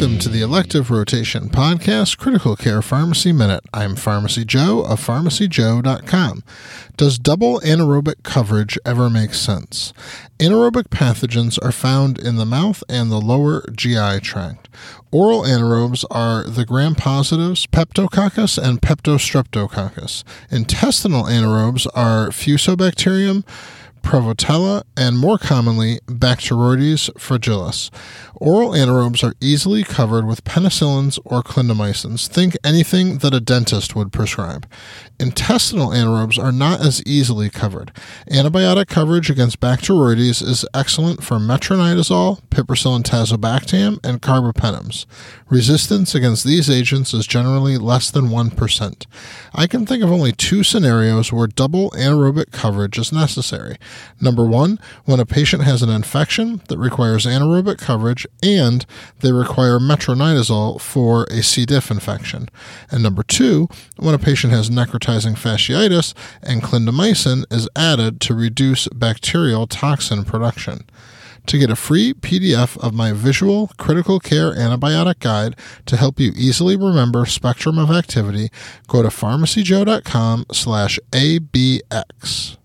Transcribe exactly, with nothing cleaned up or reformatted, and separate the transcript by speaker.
Speaker 1: Welcome to the Elective Rotation Podcast, Critical Care Pharmacy Minute. I'm Pharmacy Joe of pharmacy joe dot com. Does double anaerobic coverage ever make sense? Anaerobic pathogens are found in the mouth and the lower G I tract. Oral anaerobes are the gram-positives, Peptococcus and Peptostreptococcus. Intestinal anaerobes are Fusobacterium, Prevotella, and more commonly, Bacteroides fragilis. Oral anaerobes are easily covered with penicillins or clindamycins. Think anything that a dentist would prescribe. Intestinal anaerobes are not as easily covered. Antibiotic coverage against Bacteroides is excellent for metronidazole, piperacillin tazobactam, and carbapenems. Resistance against these agents is generally less than one percent. I can think of only two scenarios where double anaerobic coverage is necessary. Number one, when a patient has an infection that requires anaerobic coverage and they require metronidazole for a C. diff infection. And number two, when a patient has necrotizing fasciitis and clindamycin is added to reduce bacterial toxin production. To get a free P D F of my visual critical care antibiotic guide to help you easily remember spectrum of activity, go to pharmacy joe dot com slash A B X.